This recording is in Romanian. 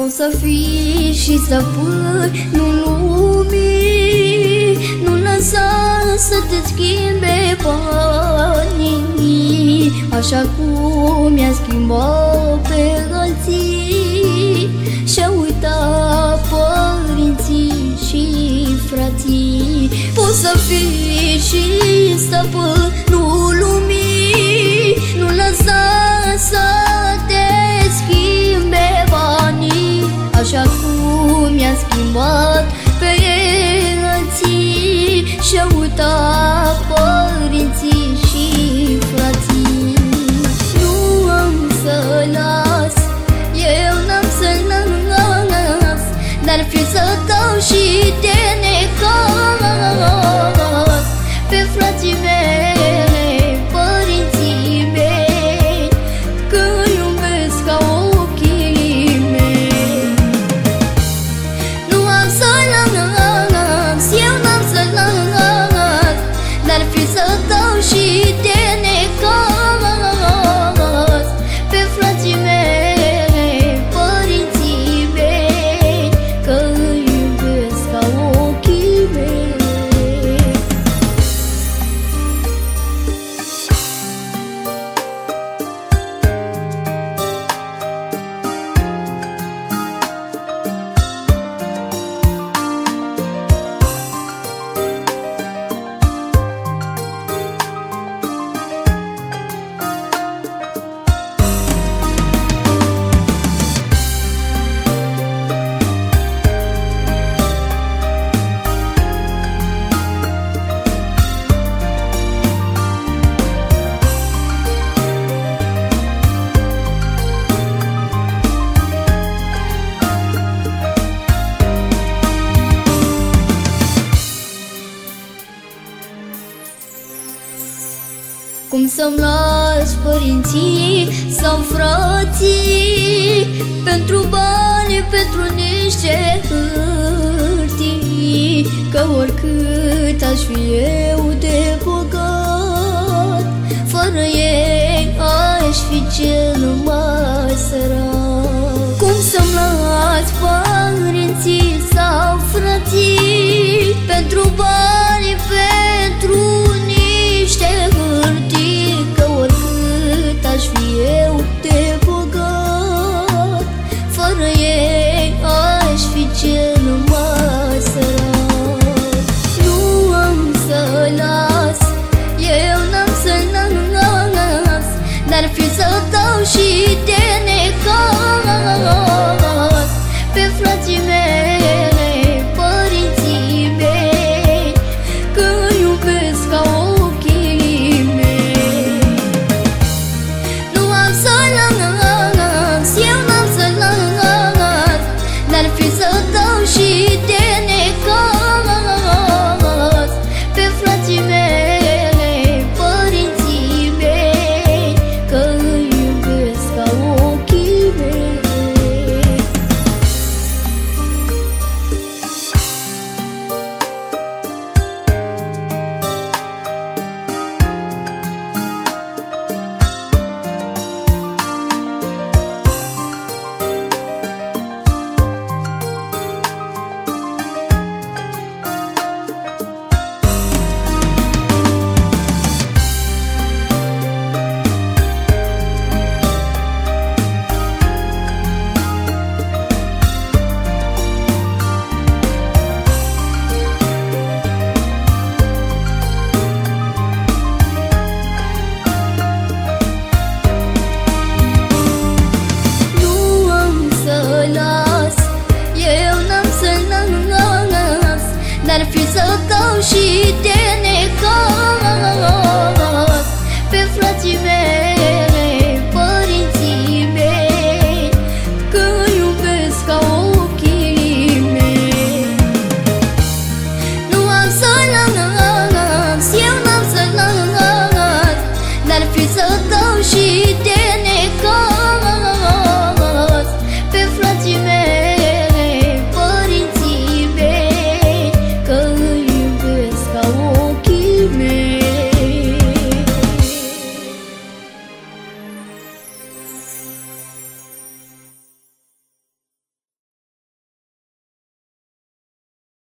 Poți să fii și stăpânul lumii, nu lăsa să te schimbe banii, așa cum i-a schimbat pe alții și-a uitat părinții și frații. Poți să fii și stăpânul lumii, nu lăsa să te schimbe banii, așa cum i-a schimbat pe alții și-a uitat părinții și frații. Nu am să las, eu n-am să las, dar fiul tău și te necas pe frații mei, părinții mei, că iubesc ca ochii mei. Nu am să las, eu n-am să las, dar fiul tău și te necas pe frații mei, părinții mei, că iubesc ca ochii mei. Cum să-mi las părinții sau frații pentru bani, pentru niște hârtii, că oricât aș fi eu de bogat, fără ei aș fi cel mai sărac. Cum să-mi las părinții sau frații pentru bani,